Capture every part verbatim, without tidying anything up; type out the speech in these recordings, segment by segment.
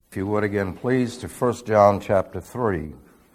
If you would again, please, to First John chapter three.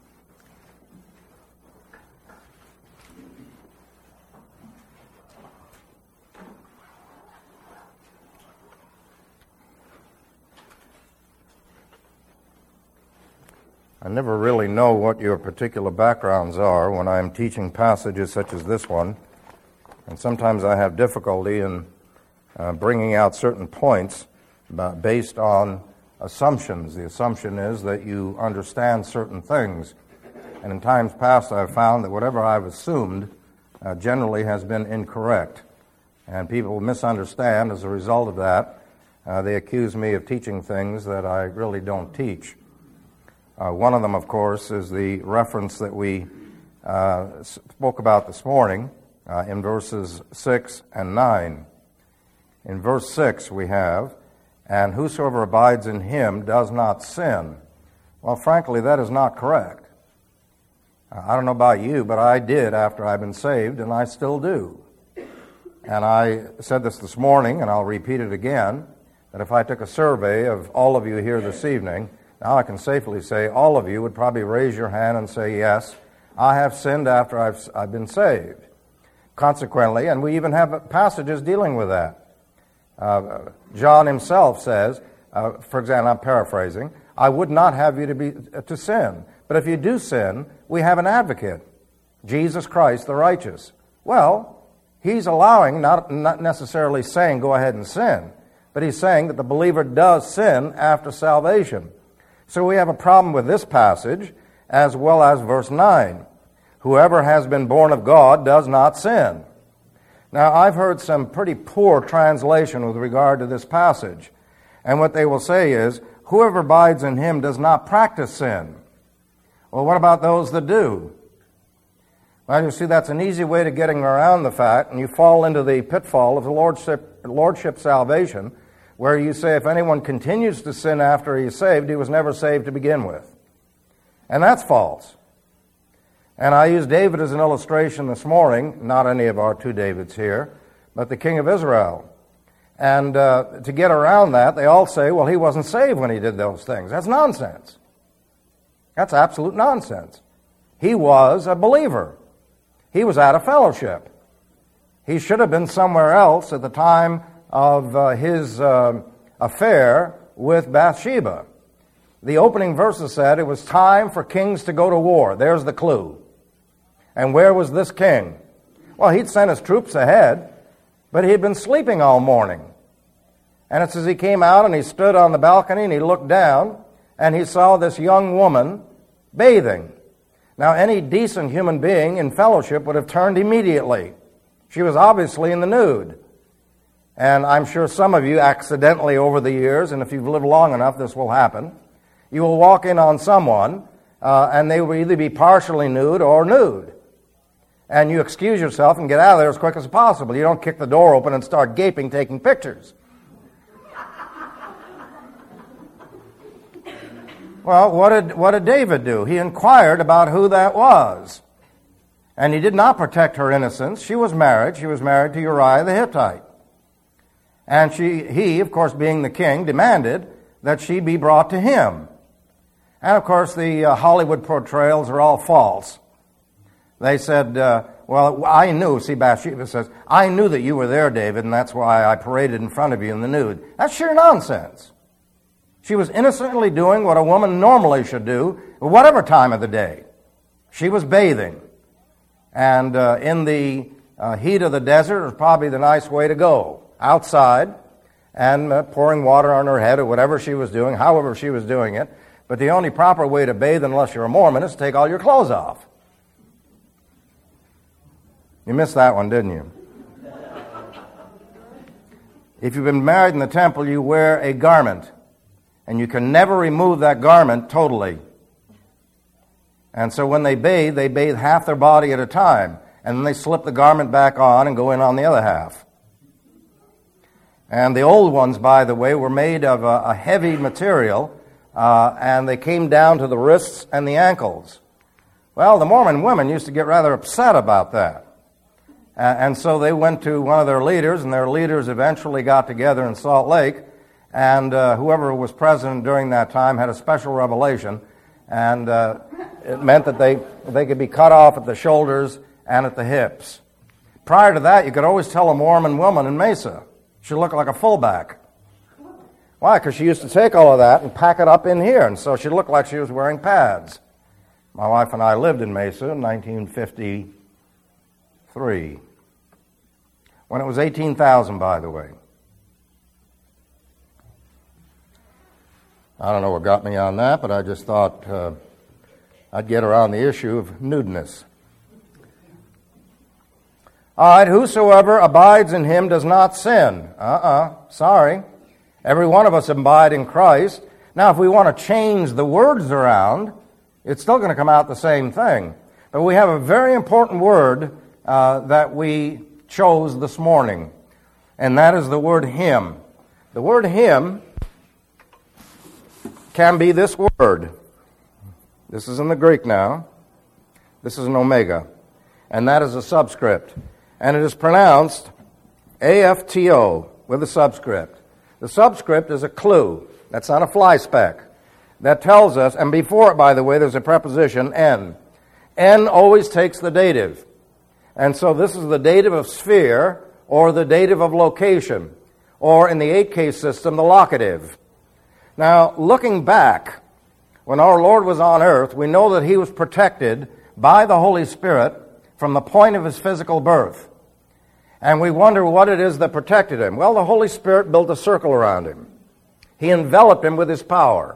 I never really know what your particular backgrounds are when I'm teaching passages such as this one, and sometimes I have difficulty in uh, bringing out certain points about, based on assumptions. The assumption is that you understand certain things, and in times past I've found that whatever I've assumed uh, generally has been incorrect, and people misunderstand. As a result of that, uh, they accuse me of teaching things that I really don't teach. Uh, one of them, of course, is the reference that we uh, spoke about this morning uh, in verses six and nine. In verse six we have, "And whosoever abides in him does not sin." Well, frankly, that is not correct. Uh, I don't know about you, but I did after I've been saved, and I still do. And I said this this morning, and I'll repeat it again, that if I took a survey of all of you here this evening, now I can safely say all of you would probably raise your hand and say, yes, I have sinned after I've, I've been saved. Consequently, and we even have passages dealing with that. Uh, John himself says, uh, for example, I'm paraphrasing, I would not have you to be uh, to sin. But if you do sin, we have an advocate, Jesus Christ the righteous. Well, he's allowing, not, not necessarily saying go ahead and sin, but he's saying that the believer does sin after salvation. So we have a problem with this passage as well as verse nine. Whoever has been born of God does not sin. Now, I've heard some pretty poor translation with regard to this passage. And what they will say is, whoever abides in him does not practice sin. Well, what about those that do? Well, you see, that's an easy way to getting around the fact, and you fall into the pitfall of the lordship, lordship salvation, where you say if anyone continues to sin after he is saved, he was never saved to begin with. And that's false. And I used David as an illustration this morning, not any of our two Davids here, but the king of Israel. And uh, to get around that, they all say, well, he wasn't saved when he did those things. That's nonsense. That's absolute nonsense. He was a believer. He was out of fellowship. He should have been somewhere else at the time of uh, his uh, affair with Bathsheba. The opening verses said it was time for kings to go to war. There's the clue. And where was this king? Well, he'd sent his troops ahead, but he'd been sleeping all morning. And it says he came out and he stood on the balcony and he looked down and he saw this young woman bathing. Now, any decent human being in fellowship would have turned immediately. She was obviously in the nude. And I'm sure some of you accidentally over the years, and if you've lived long enough, this will happen, you will walk in on someone, uh, and they will either be partially nude or nude. And you excuse yourself and get out of there as quick as possible. You don't kick the door open and start gaping, taking pictures. Well, what did, what did David do? He inquired about who that was. And he did not protect her innocence. She was married. She was married to Uriah the Hittite. And she, he, of course, being the king, demanded that she be brought to him. And, of course, the uh, Hollywood portrayals are all false. They said, uh, well, I knew, see, Bathsheba says, I knew that you were there, David, and that's why I paraded in front of you in the nude. That's sheer nonsense. She was innocently doing what a woman normally should do, whatever time of the day. She was bathing. And uh, in the uh, heat of the desert was probably the nice way to go. Outside and uh, pouring water on her head or whatever she was doing, however she was doing it. But the only proper way to bathe, unless you're a Mormon, is to take all your clothes off. You missed that one, didn't you? If you've been married in the temple, you wear a garment, and you can never remove that garment totally. And so when they bathe, they bathe half their body at a time, and then they slip the garment back on and go in on the other half. And the old ones, by the way, were made of a, a heavy material, uh, and they came down to the wrists and the ankles. Well, the Mormon women used to get rather upset about that. Uh, and so they went to one of their leaders, and their leaders eventually got together in Salt Lake and uh, whoever was president during that time had a special revelation, and uh, it meant that they, they could be cut off at the shoulders and at the hips. Prior to that, you could always tell a Mormon woman in Mesa. She looked like a fullback. Why? Because she used to take all of that and pack it up in here, and so she looked like she was wearing pads. My wife and I lived in Mesa in nineteen fifty-three, when it was eighteen thousand, by the way. I don't know what got me on that, but I just thought uh, I'd get around the issue of nudeness. All right, whosoever abides in him does not sin. Uh-uh, sorry. Every one of us abide in Christ. Now, if we want to change the words around, it's still going to come out the same thing. But we have a very important word uh, that we chose this morning, and that is the word him. The word him can be this word. This is in the Greek now. This is an omega, and that is a subscript. And it is pronounced A F T O with a subscript. The subscript is a clue. That's not a fly speck. That tells us, and before it, by the way, there's a preposition, N. N always takes the dative. And so this is the dative of sphere, or the dative of location, or in the eight-case system, the locative. Now, looking back, when our Lord was on earth, we know that he was protected by the Holy Spirit from the point of his physical birth. And we wonder what it is that protected him. Well, the Holy Spirit built a circle around him. He enveloped him with his power.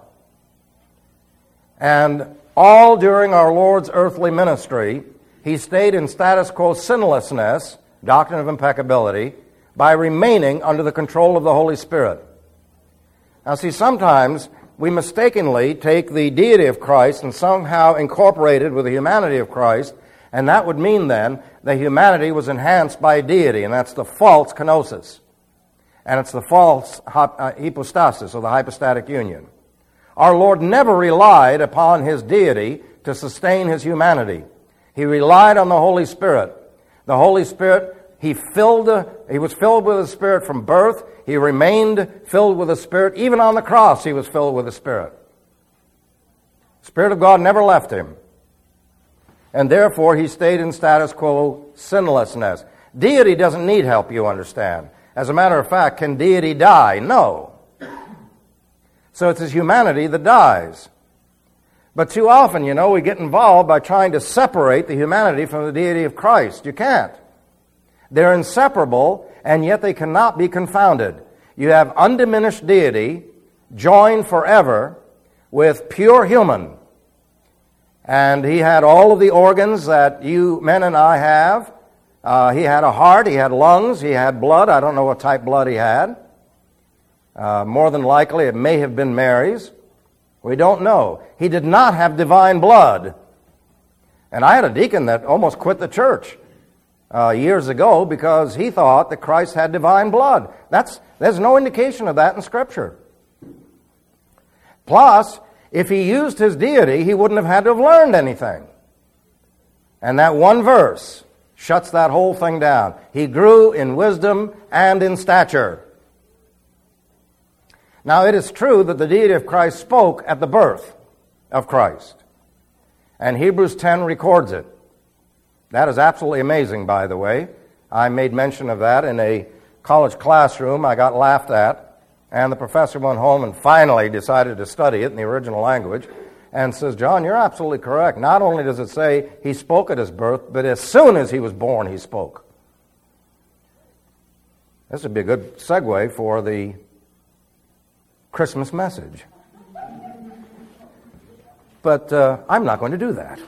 And all during our Lord's earthly ministry, he stayed in status quo sinlessness, doctrine of impeccability, by remaining under the control of the Holy Spirit. Now, see, sometimes we mistakenly take the deity of Christ and somehow incorporate it with the humanity of Christ, and that would mean then that humanity was enhanced by deity, and that's the false kenosis. And it's the false hypostasis, or the hypostatic union. Our Lord never relied upon his deity to sustain his humanity. He relied on the Holy Spirit. The Holy Spirit, he filled, he was filled with the Spirit from birth. He remained filled with the Spirit. Even on the cross, he was filled with the Spirit. The Spirit of God never left him. And therefore, he stayed in status quo sinlessness. Deity doesn't need help, you understand. As a matter of fact, can deity die? No. So it's his humanity that dies. But too often, you know, we get involved by trying to separate the humanity from the deity of Christ. You can't. They're inseparable, and yet they cannot be confounded. You have undiminished deity joined forever with pure human. And he had all of the organs that you men and I have. Uh, he had a heart, he had lungs, he had blood. I don't know what type blood he had. Uh, more than likely, it may have been Mary's. We don't know. He did not have divine blood. And I had a deacon that almost quit the church uh, years ago because he thought that Christ had divine blood. That's, there's no indication of that in Scripture. Plus, if he used his deity, he wouldn't have had to have learned anything. And that one verse shuts that whole thing down. He grew in wisdom and in stature. Now, it is true that the deity of Christ spoke at the birth of Christ. And Hebrews ten records it. That is absolutely amazing, by the way. I made mention of that in a college classroom. I got laughed at. And the professor went home and finally decided to study it in the original language and says, John, you're absolutely correct. Not only does it say he spoke at his birth, but as soon as he was born, he spoke. This would be a good segue for the Christmas message. But uh, I'm not going to do that.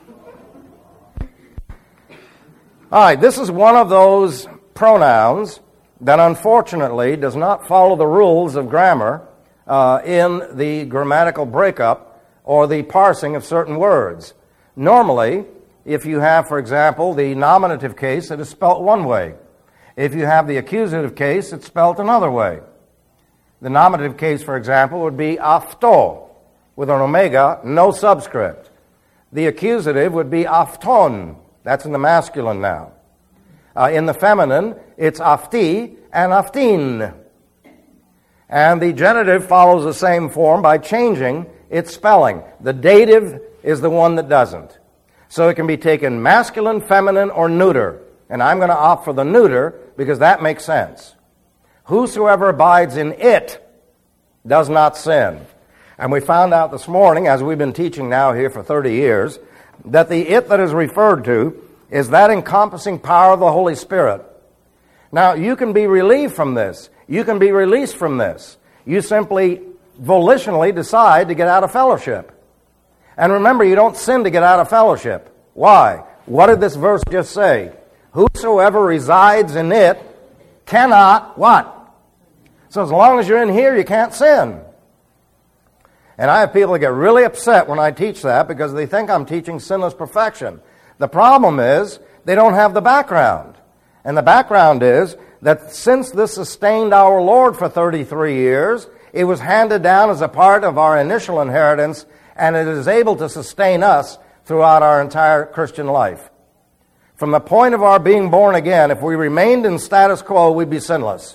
All right, this is one of those pronouns that unfortunately does not follow the rules of grammar uh, in the grammatical breakup or the parsing of certain words. Normally, if you have, for example, the nominative case, it is spelt one way. If you have the accusative case, it's spelt another way. The nominative case, for example, would be afto, with an omega, no subscript. The accusative would be afton. That's in the masculine now. Uh, in the feminine, it's afti and aftin. And the genitive follows the same form by changing its spelling. The dative is the one that doesn't. So it can be taken masculine, feminine, or neuter. And I'm going to opt for the neuter because that makes sense. Whosoever abides in it does not sin. And we found out this morning, as we've been teaching now here for thirty years, that the it that is referred to is that encompassing power of the Holy Spirit. Now, you can be relieved from this. You can be released from this. You simply volitionally decide to get out of fellowship. And remember, you don't sin to get out of fellowship. Why? What did this verse just say? Whosoever resides in it cannot what? So as long as you're in here, you can't sin. And I have people that get really upset when I teach that because they think I'm teaching sinless perfection. The problem is they don't have the background. And the background is that since this sustained our Lord for thirty-three years, it was handed down as a part of our initial inheritance, and it is able to sustain us throughout our entire Christian life. From the point of our being born again, if we remained in status quo, we'd be sinless.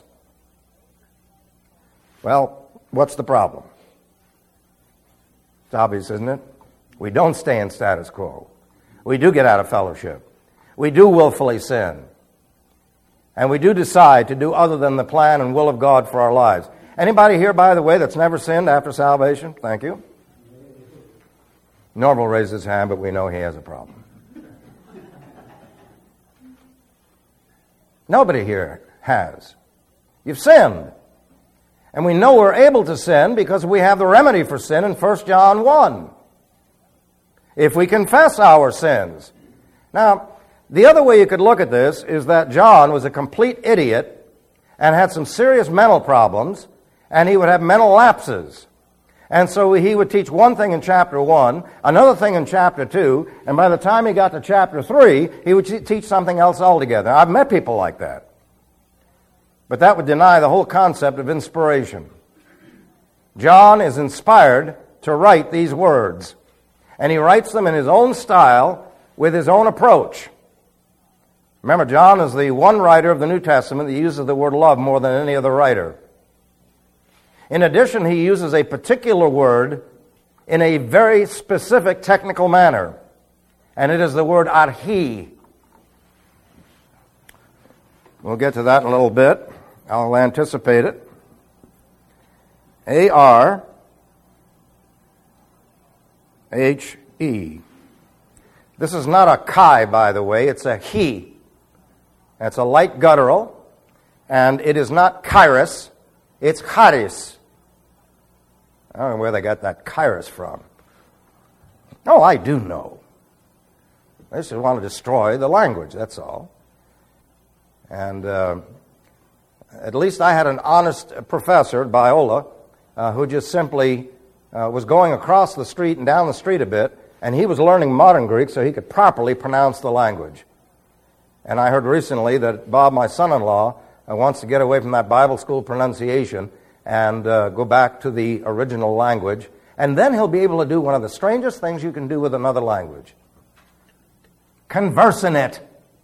Well, what's the problem? It's obvious, isn't it? We don't stay in status quo. We do get out of fellowship. We do willfully sin. And we do decide to do other than the plan and will of God for our lives. Anybody here, by the way, that's never sinned after salvation? Thank you. Norval raised his hand, but we know he has a problem. Nobody here has. You've sinned. And we know we're able to sin because we have the remedy for sin in First John one. If we confess our sins. Now, the other way you could look at this is that John was a complete idiot and had some serious mental problems, and he would have mental lapses. And so he would teach one thing in chapter one, another thing in chapter two, and by the time he got to chapter three, he would teach something else altogether. I've met people like that. But that would deny the whole concept of inspiration. John is inspired to write these words, and he writes them in his own style with his own approach. Remember, John is the one writer of the New Testament that uses the word love more than any other writer. In addition, he uses a particular word in a very specific technical manner, and it is the word arhi. We'll get to that in a little bit. I'll anticipate it. A R H E. This is not a chi, by the way. It's a he. It's a light guttural, and it is not kairos. It's charis. I don't know where they got that kairos from. Oh, I do know. They just want to destroy the language, that's all. And uh, at least I had an honest professor at Biola uh, who just simply uh, was going across the street and down the street a bit, and he was learning modern Greek so he could properly pronounce the language. And I heard recently that Bob, my son-in-law, uh, wants to get away from that Bible school pronunciation and uh, go back to the original language, and then he'll be able to do one of the strangest things you can do with another language. Converse in it.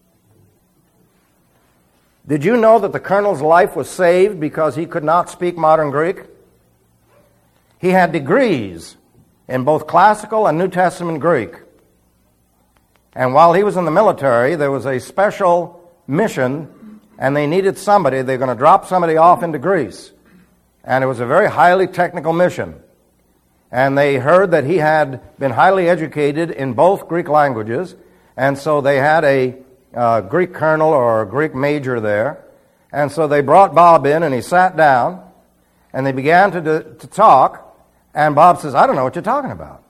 Did you know that the colonel's life was saved because he could not speak modern Greek? He had degrees in both classical and New Testament Greek. And while he was in the military, there was a special mission, and they needed somebody. They're going to drop somebody off into Greece. And it was a very highly technical mission. And they heard that he had been highly educated in both Greek languages, and so they had a uh, Greek colonel or a Greek major there. And so they brought Bob in, and he sat down, and they began to, do, to talk, and Bob says, I don't know what you're talking about.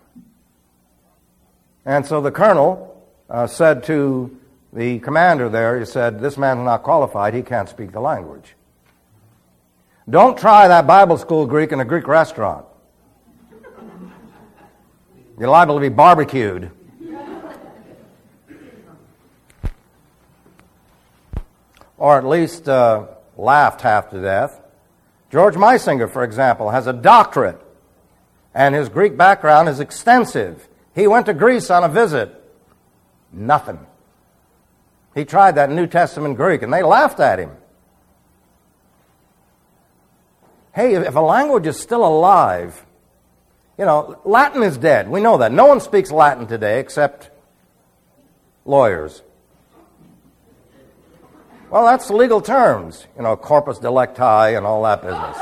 And so the colonel uh, said to the commander there, he said, this man's not qualified, he can't speak the language. Don't try that Bible school Greek in a Greek restaurant. You're liable to be barbecued. Or at least uh, laughed half to death. George Meisinger, for example, has a doctorate, and his Greek background is extensive. He went to Greece on a visit. Nothing. He tried that New Testament Greek, and they laughed at him. Hey, if a language is still alive, you know, Latin is dead. We know that. No one speaks Latin today except lawyers. Well, that's legal terms, you know, corpus delicti and all that business.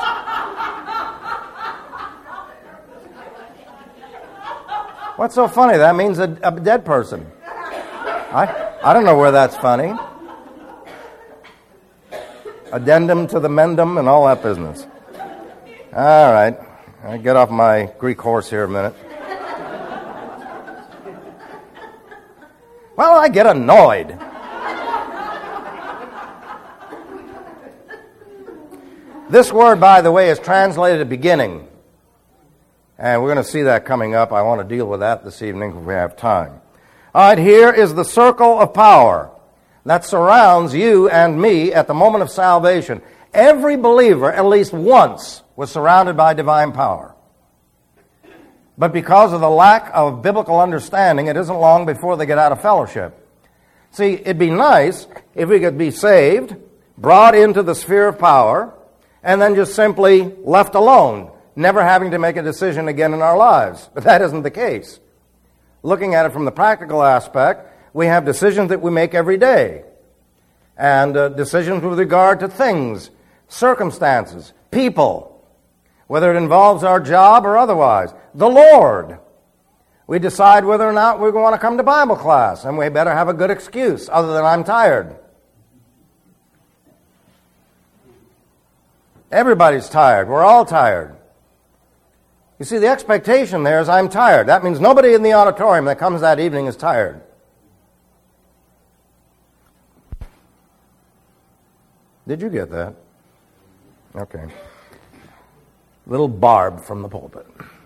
What's so funny? That means a, a dead person. I, I don't know where that's funny. Addendum to the mendum and all that business. All right. I'll get off my Greek horse here a minute. Well, I get annoyed. This word, by the way, is translated beginning. And we're going to see that coming up. I want to deal with that this evening if we have time. All right, here is the circle of power that surrounds you and me at the moment of salvation. Every believer, at least once, was surrounded by divine power. But because of the lack of biblical understanding, it isn't long before they get out of fellowship. See, it'd be nice if we could be saved, brought into the sphere of power, and then just simply left alone, never having to make a decision again in our lives. But that isn't the case. Looking at it from the practical aspect, we have decisions that we make every day. And uh, decisions with regard to things, circumstances, people, whether it involves our job or otherwise. The Lord. We decide whether or not we want to come to Bible class, and we better have a good excuse other than I'm tired. Everybody's tired. We're all tired. You see, the expectation there is I'm tired. That means nobody in the auditorium that comes that evening is tired. Did you get that? Okay. Little barb from the pulpit.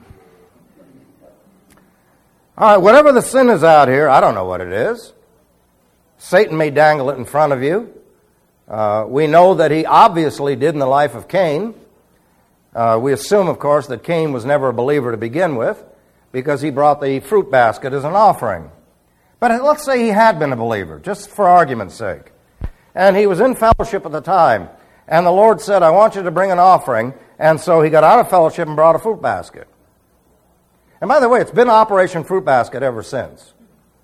All right, whatever the sin is out here, I don't know what it is. Satan may dangle it in front of you. Uh, we know that he obviously did in the life of Cain. Uh, we assume, of course, that Cain was never a believer to begin with because he brought the fruit basket as an offering. But let's say he had been a believer, just for argument's sake. And he was in fellowship at the time. And the Lord said, I want you to bring an offering. And so he got out of fellowship and brought a fruit basket. And by the way, it's been Operation Fruit Basket ever since.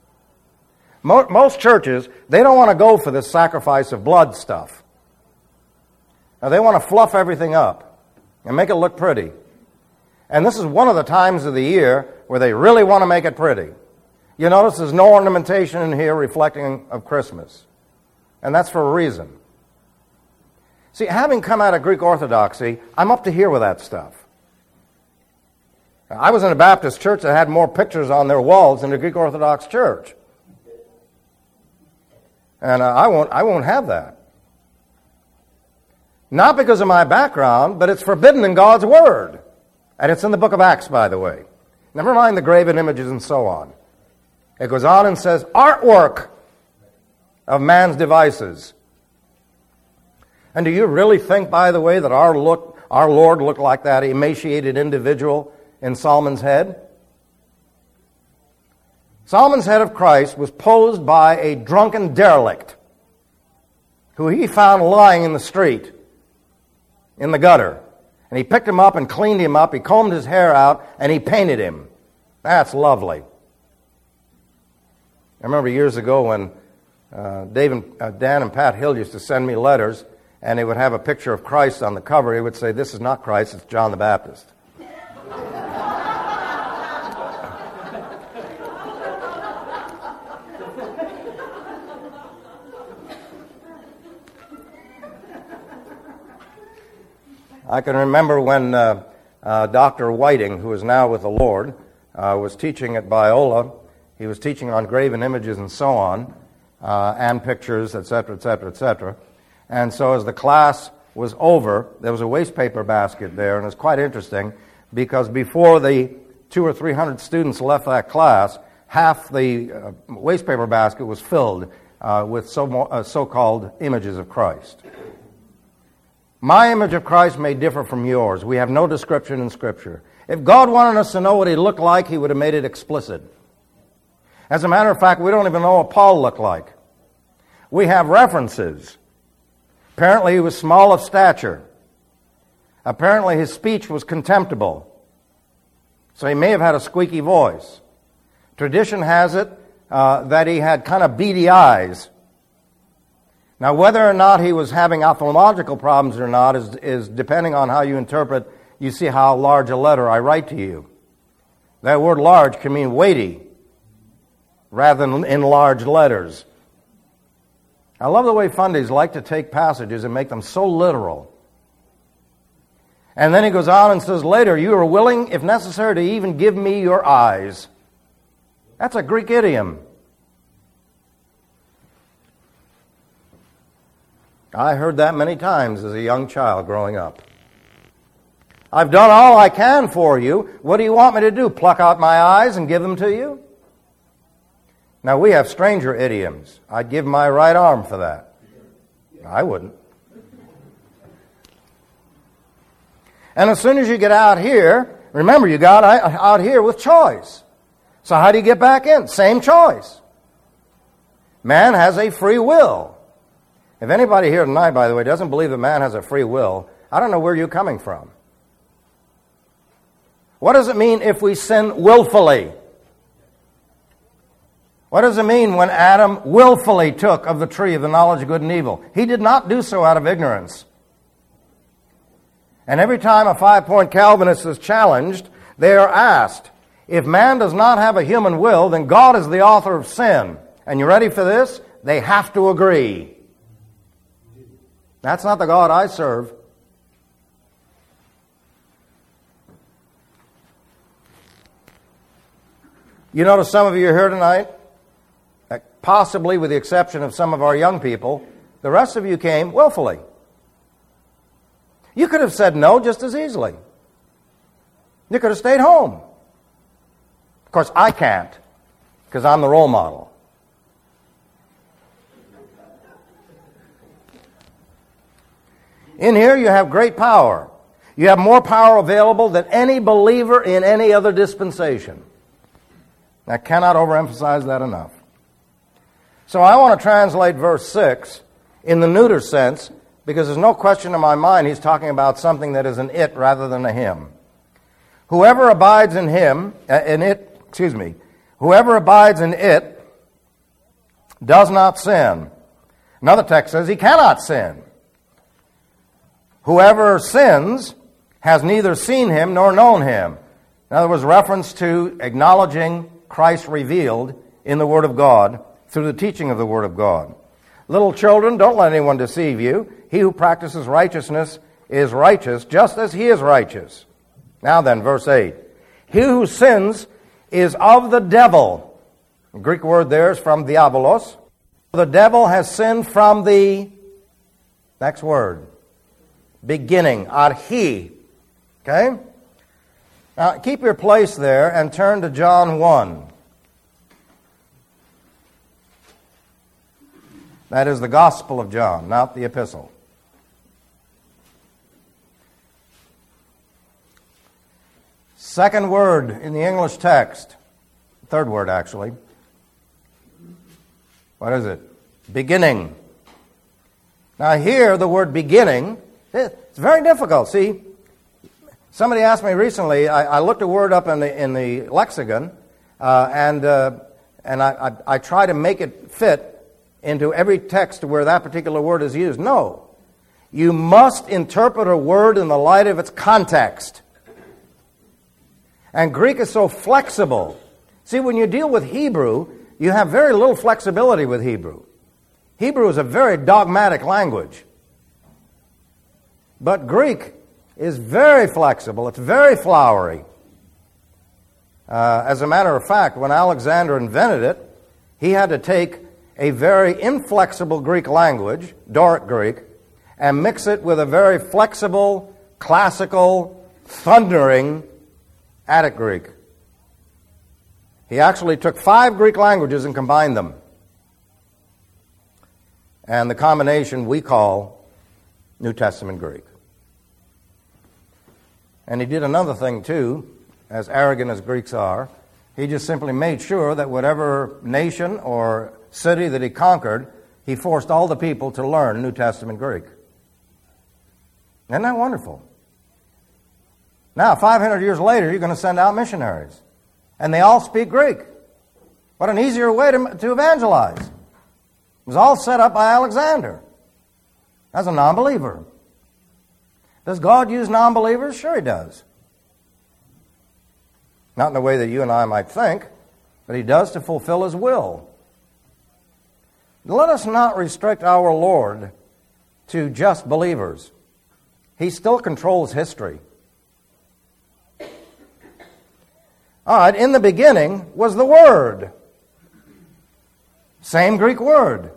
Most churches, they don't want to go for this sacrifice of blood stuff. Now, they want to fluff everything up and make it look pretty. And this is one of the times of the year where they really want to make it pretty. You notice there's no ornamentation in here reflecting of Christmas. And that's for a reason. See, having come out of Greek Orthodoxy, I'm up to here with that stuff. I was in a Baptist church that had more pictures on their walls than a Greek Orthodox church. And uh, I won't I won't have that. Not because of my background, but it's forbidden in God's Word. And it's in the book of Acts, by the way. Never mind the graven images and so on. It goes on and says, artwork of man's devices. And do you really think, by the way, that our look, our Lord looked like that emaciated individual in Solomon's head? Solomon's head of Christ was posed by a drunken derelict who he found lying in the street, in the gutter. And he picked him up and cleaned him up. He combed his hair out and he painted him. That's lovely. I remember years ago when uh, Dave and, uh, Dan and Pat Hill used to send me letters, and they would have a picture of Christ on the cover. He would say, this is not Christ, it's John the Baptist. I can remember when uh, uh, Doctor Whiting, who is now with the Lord, uh, was teaching at Biola. He was teaching on graven images and so on, uh, and pictures, et cetera, et cetera, et cetera. And so as the class was over, there was a waste paper basket there, and it was quite interesting because before the two or three hundred students left that class, half the uh, waste paper basket was filled uh, with so, uh, so-called images of Christ. My image of Christ may differ from yours. We have no description in Scripture. If God wanted us to know what he looked like, he would have made it explicit. As a matter of fact, we don't even know what Paul looked like. We have references. Apparently he was small of stature. Apparently his speech was contemptible. So he may have had a squeaky voice. Tradition has it uh, that he had kind of beady eyes. Now, whether or not he was having ophthalmological problems or not is, is depending on how you interpret, you see how large a letter I write to you. That word large can mean weighty rather than in large letters. I love the way fundies like to take passages and make them so literal. And then he goes on and says, later, you are willing, if necessary, to even give me your eyes. That's a Greek idiom. I heard that many times as a young child growing up. I've done all I can for you. What do you want me to do? Pluck out my eyes and give them to you? Now, we have stranger idioms. I'd give my right arm for that. I wouldn't. And as soon as you get out here, remember, you got out here with choice. So how do you get back in? Same choice. Man has a free will. If anybody here tonight, by the way, doesn't believe that man has a free will, I don't know where you're coming from. What does it mean if we sin willfully? What does it mean when Adam willfully took of the tree of the knowledge of good and evil? He did not do so out of ignorance. And every time a five-point Calvinist is challenged, they are asked, if man does not have a human will, then God is the author of sin. And you ready for this? They have to agree. That's not the God I serve. You notice some of you are here tonight, possibly with the exception of some of our young people, the rest of you came willfully. You could have said no just as easily. You could have stayed home. Of course, I can't, because I'm the role model. In here, you have great power. You have more power available than any believer in any other dispensation. I cannot overemphasize that enough. So I want to translate verse six in the neuter sense, because there's no question in my mind he's talking about something that is an it rather than a him. Whoever abides in him, uh, in it, excuse me, whoever abides in it does not sin. Another text says he cannot sin. Whoever sins has neither seen him nor known him. In other words, reference to acknowledging Christ revealed in the Word of God through the teaching of the Word of God. Little children, don't let anyone deceive you. He who practices righteousness is righteous, just as he is righteous. Now then, verse eight. He who sins is of the devil. The Greek word there is from diabolos. The devil has sinned from the, next word, beginning, archi. Okay? Now, keep your place there and turn to John one. That is the Gospel of John, not the epistle. Second word in the English text. Third word, actually. What is it? Beginning. Now here, the word beginning, it's very difficult. See, somebody asked me recently, I, I looked a word up in the in the lexicon, uh, and uh, and I, I, I try to make it fit into every text where that particular word is used. No. You must interpret a word in the light of its context. And Greek is so flexible. See, when you deal with Hebrew, you have very little flexibility with Hebrew. Hebrew is a very dogmatic language. But Greek is very flexible. It's very flowery. Uh, as a matter of fact, when Alexander invented it, he had to take a very inflexible Greek language, Doric Greek, and mix it with a very flexible, classical, thundering Attic Greek. He actually took five Greek languages and combined them. And the combination we call New Testament Greek. And he did another thing too, as arrogant as Greeks are. He just simply made sure that whatever nation or city that he conquered, he forced all the people to learn New Testament Greek. Isn't that wonderful? Now, five hundred years later, you're going to send out missionaries. And they all speak Greek. What an easier way to, to evangelize. It was all set up by Alexander as a non-believer. Does God use non-believers? Sure He does. Not in the way that you and I might think, but He does to fulfill His will. Let us not restrict our Lord to just believers. He still controls history. All right, in the beginning was the Word. Same Greek word.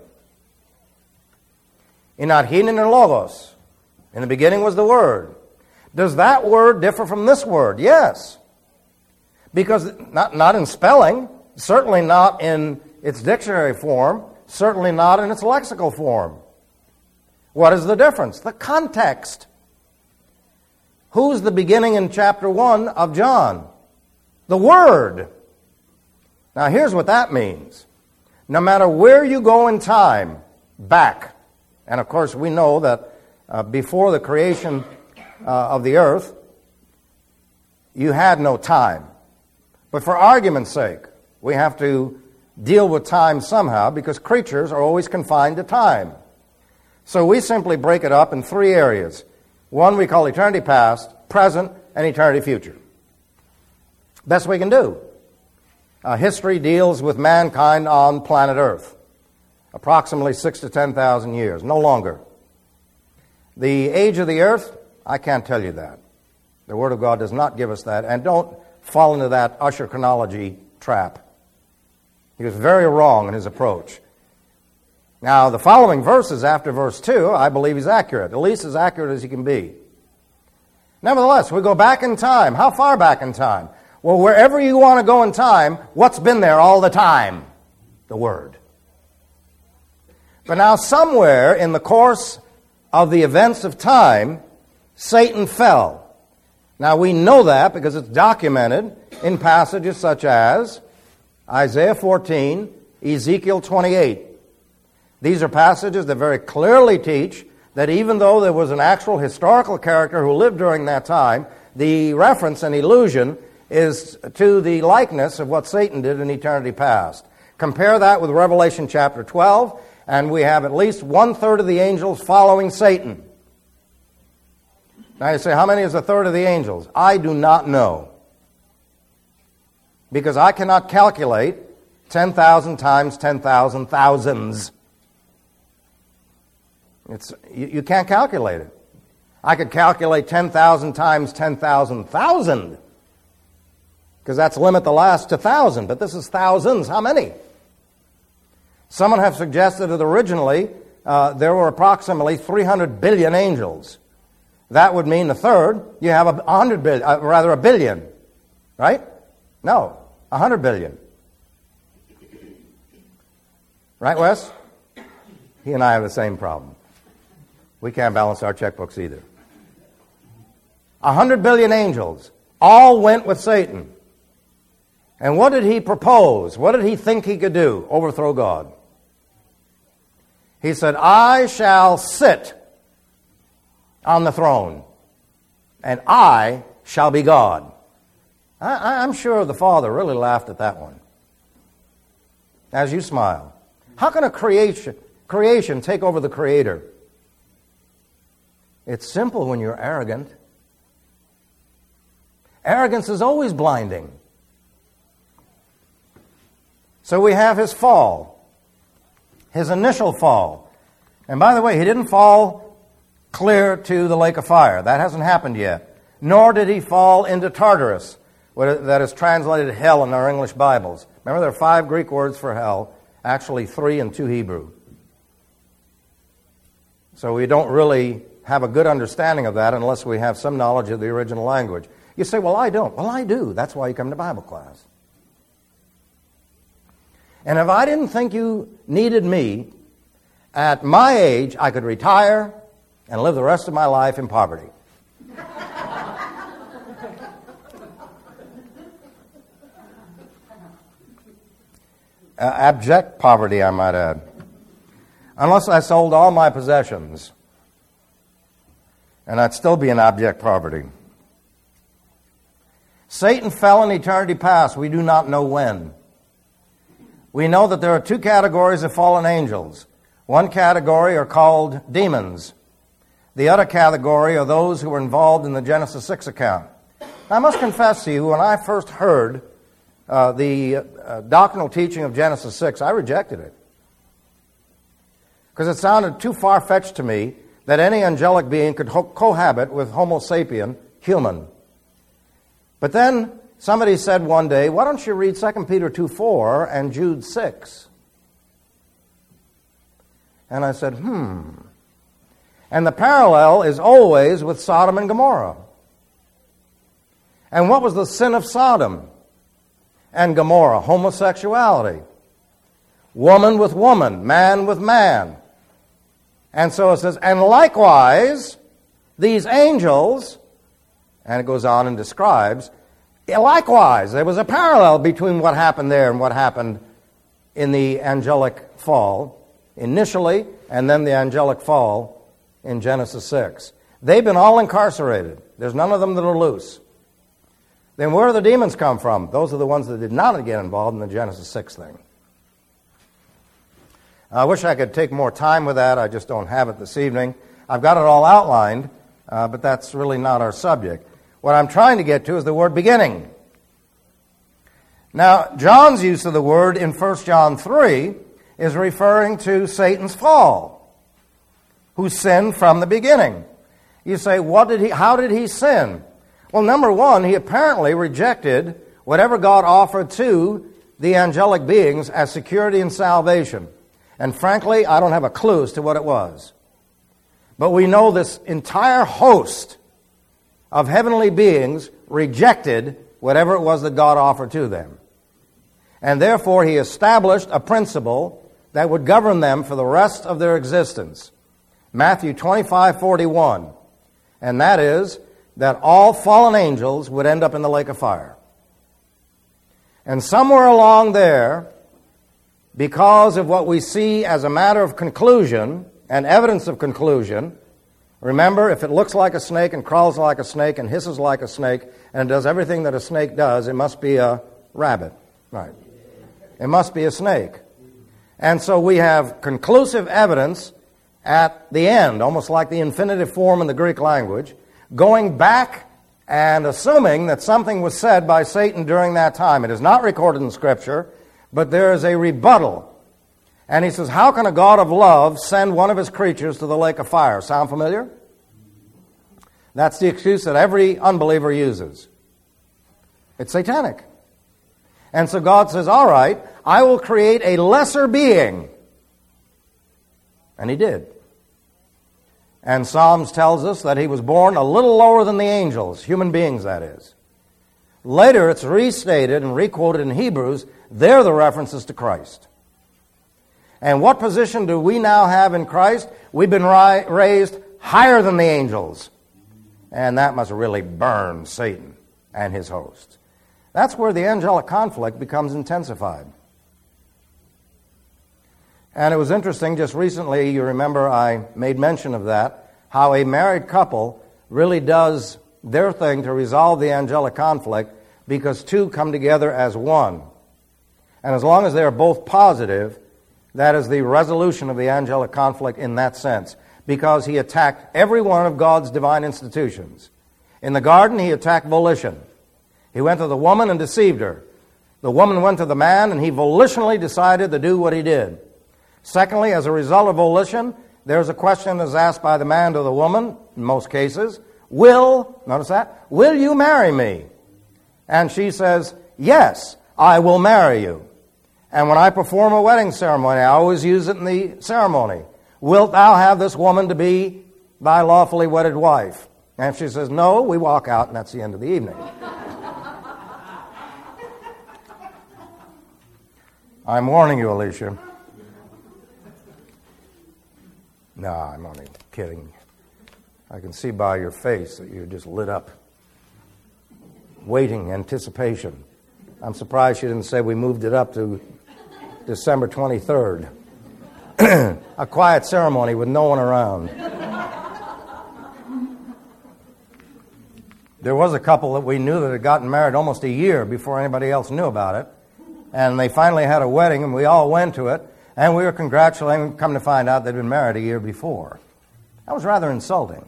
In archinin and logos. In the beginning was the Word. Does that word differ from this word? Yes. Because not, not in spelling, certainly not in its dictionary form, certainly not in its lexical form. What is the difference? The context. Who's the beginning in chapter one of John? The Word. Now here's what that means. No matter where you go in time, back, and of course we know that uh, before the creation uh, of the earth, you had no time. But for argument's sake, we have to deal with time somehow because creatures are always confined to time. So we simply break it up in three areas. One we call eternity past, present, and eternity future. Best we can do. Uh, history deals with mankind on planet Earth. Approximately six to ten thousand years, no longer. The age of the earth, I can't tell you that. The Word of God does not give us that, and don't fall into that Usher chronology trap. He was very wrong in his approach. Now, the following verses after verse two, I believe he's accurate, at least as accurate as he can be. Nevertheless, we go back in time. How far back in time? Well, wherever you want to go in time, what's been there all the time? The Word. But now somewhere in the course of the events of time, Satan fell. Now we know that because it's documented in passages such as Isaiah fourteen, Ezekiel twenty-eight. These are passages that very clearly teach that even though there was an actual historical character who lived during that time, the reference and allusion is to the likeness of what Satan did in eternity past. Compare that with Revelation chapter twelve, and we have at least one-third of the angels following Satan. Now you say, how many is a third of the angels? I do not know. Because I cannot calculate ten thousand times ten thousand thousands. It's, you, you can't calculate it. I could calculate ten thousand times ten thousand thousand, because that's limit the last to thousand, but this is thousands. How many? Someone have suggested that originally uh, there were approximately three hundred billion angels. That would mean a third. You have a hundred billion, uh, rather a billion, right? No, a hundred billion. Right, Wes? He and I have the same problem. We can't balance our checkbooks either. A hundred billion angels all went with Satan. And what did he propose? What did he think he could do? Overthrow God. He said, I shall sit on the throne, and I shall be God. I, I'm sure the Father really laughed at that one. As you smile. How can a creation, creation take over the Creator? It's simple when you're arrogant. Arrogance is always blinding. So we have his fall, his initial fall. And by the way, he didn't fall clear to the lake of fire. That hasn't happened yet. Nor did he fall into Tartarus, that is translated hell in our English Bibles. Remember, there are five Greek words for hell, actually three and two Hebrew. So we don't really have a good understanding of that unless we have some knowledge of the original language. You say, well, I don't. Well, I do. That's why you come to Bible class. And if I didn't think you needed me, at my age, I could retire and live the rest of my life in poverty. uh, abject poverty, I might add. Unless I sold all my possessions. And I'd still be in abject poverty. Satan fell in eternity past. We do not know when. We know that there are two categories of fallen angels. One category are called demons. The other category are those who were involved in the Genesis six account. I must confess to you, when I first heard uh, the uh, doctrinal teaching of Genesis six, I rejected it. Because it sounded too far-fetched to me that any angelic being could ho- cohabit with Homo sapien, human. But then somebody said one day, why don't you read Second Peter two four and Jude six? And I said, hmm. And the parallel is always with Sodom and Gomorrah. And what was the sin of Sodom and Gomorrah? Homosexuality. Woman with woman, man with man. And so it says, and likewise, these angels, and it goes on and describes, likewise, there was a parallel between what happened there and what happened in the angelic fall initially, and then the angelic fall in Genesis six. They've been all incarcerated. There's none of them that are loose. Then where do the demons come from? Those are the ones that did not get involved in the Genesis six thing. I wish I could take more time with that. I just don't have it this evening. I've got it all outlined, uh, but that's really not our subject. What I'm trying to get to is the word beginning. Now, John's use of the word in First John three is referring to Satan's fall, who sinned from the beginning. You say, what did he? How did he sin? Well, number one, he apparently rejected whatever God offered to the angelic beings as security and salvation. And frankly, I don't have a clue as to what it was. But we know this entire host of heavenly beings rejected whatever it was that God offered to them. And therefore, he established a principle that would govern them for the rest of their existence. Matthew twenty-five forty-one. And that is that all fallen angels would end up in the lake of fire. And somewhere along there, because of what we see as a matter of conclusion and evidence of conclusion, remember, if it looks like a snake and crawls like a snake and hisses like a snake and does everything that a snake does, it must be a rabbit. Right. It must be a snake. And so we have conclusive evidence at the end, almost like the infinitive form in the Greek language, going back and assuming that something was said by Satan during that time. It is not recorded in Scripture, but there is a rebuttal. And he says, how can a God of love send one of his creatures to the lake of fire? Sound familiar? That's the excuse that every unbeliever uses. It's satanic. And so God says, all right, I will create a lesser being. And he did. And Psalms tells us that he was born a little lower than the angels, human beings that is. Later it's restated and requoted in Hebrews, they're the references to Christ. And what position do we now have in Christ? We've been ri- raised higher than the angels. And that must really burn Satan and his hosts. That's where the angelic conflict becomes intensified. And it was interesting, just recently, you remember I made mention of that, how a married couple really does their thing to resolve the angelic conflict because two come together as one. And as long as they are both positive, that is the resolution of the angelic conflict in that sense, because he attacked every one of God's divine institutions. In the garden, he attacked volition. He went to the woman and deceived her. The woman went to the man, and he volitionally decided to do what he did. Secondly, as a result of volition, there's a question that's asked by the man to the woman, in most cases, will, notice that, will you marry me? And she says, yes, I will marry you. And when I perform a wedding ceremony, I always use it in the ceremony. Wilt thou have this woman to be thy lawfully wedded wife? And if she says no, we walk out, and that's the end of the evening. I'm warning you, Alicia. No, I'm only kidding. I can see by your face that you're just lit up. Waiting, anticipation. I'm surprised you didn't say we moved it up to December twenty-third. A quiet ceremony with no one around. There was a couple that we knew that had gotten married almost a year before anybody else knew about it. And they finally had a wedding, and we all went to it. And we were congratulating them, come to find out they'd been married a year before. That was rather insulting.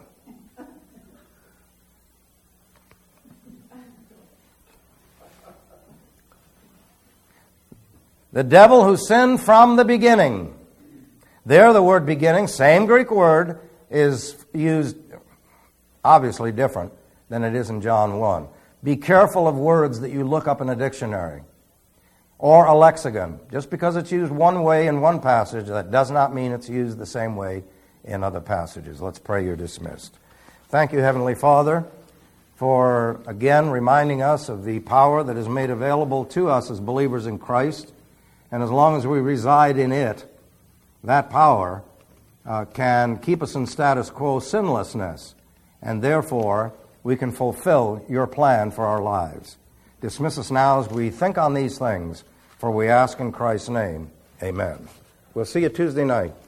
The devil who sinned from the beginning. There the word beginning, same Greek word, is used obviously different than it is in John one. Be careful of words that you look up in a dictionary or a lexicon. Just because it's used one way in one passage, that does not mean it's used the same way in other passages. Let's pray. You're dismissed. Thank you, Heavenly Father, for again reminding us of the power that is made available to us as believers in Christ. And as long as we reside in it, that power uh, can keep us in status quo sinlessness, and therefore we can fulfill your plan for our lives. Dismiss us now as we think on these things, for we ask in Christ's name. Amen. We'll see you Tuesday night.